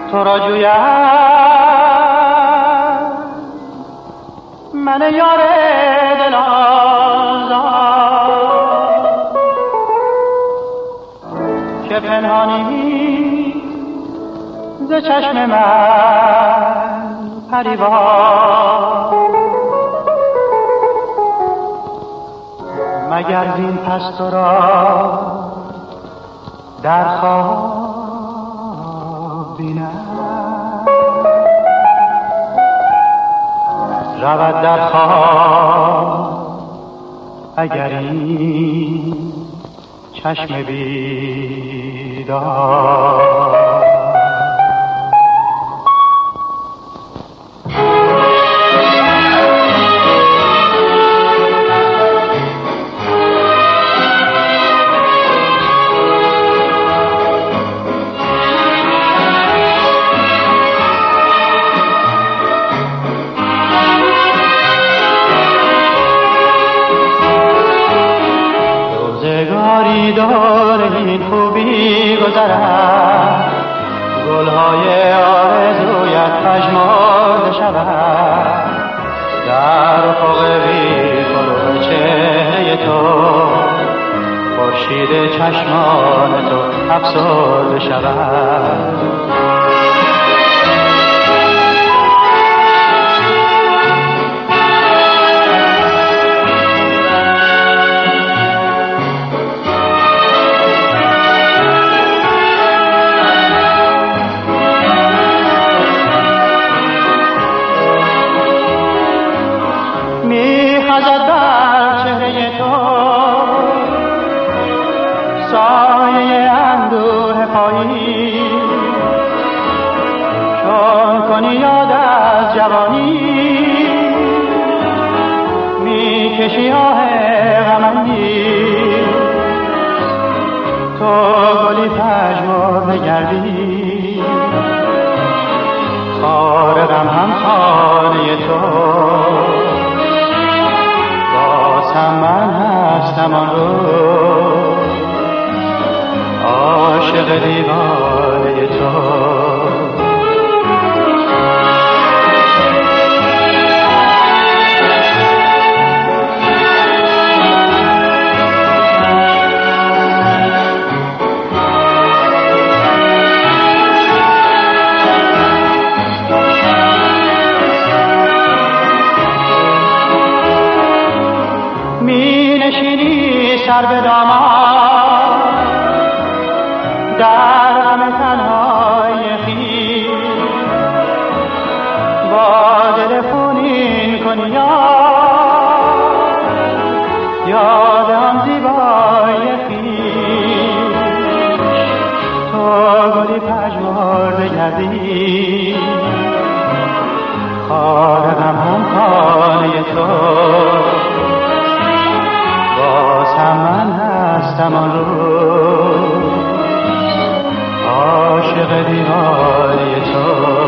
تو را جویم من یار دل آزاد که پنهانی ز چشم من پریوان مگر زین پس تو را در خواب بینم رود در خواب اگر این چشم بیدار. دور این خوبی گذرد گلهای آرزویت پژمرده شود در افق بی فروغ چهره تو خورشید چشمان تو افسرده شود. سایه اندوه پایی چون کنی یاد از جوانی میکشی آه غم‌انگیز تو گلی پژمرده گردی خار غم هم خانه تو بازم من هستم آن روز عاشق دیوانه تو. می نشینی سر به دامان در غم تنهای خویش با دل خونین کنی یاد آن زیبای خویش تو گلی پژمرده گردی خار غم هم خانه تو بازم من هستم آن روز عاشق دیوانه تو.